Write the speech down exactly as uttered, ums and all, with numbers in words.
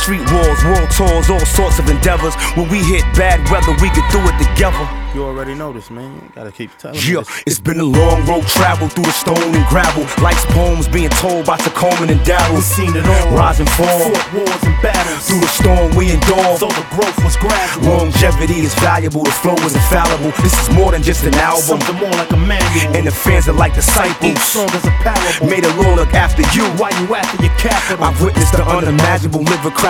street wars, world tours, all sorts of endeavors. When we hit bad weather, we can do it together. You already know this, man. You gotta keep telling Yeah, me this. it's been a long road traveled through the stone and gravel. Life's poems being told by Tacoma and Darryl. We seen it all. Rise and fall. Fought wars and battles. Through the storm we endure. So the growth was gradual. Longevity is valuable, the flow is infallible. This is more than just an album. Something more like a manual. And the fans are like disciples. Each song is a parable. May the Lord look after you. Why you after your capital? I've witnessed the unimaginable, live a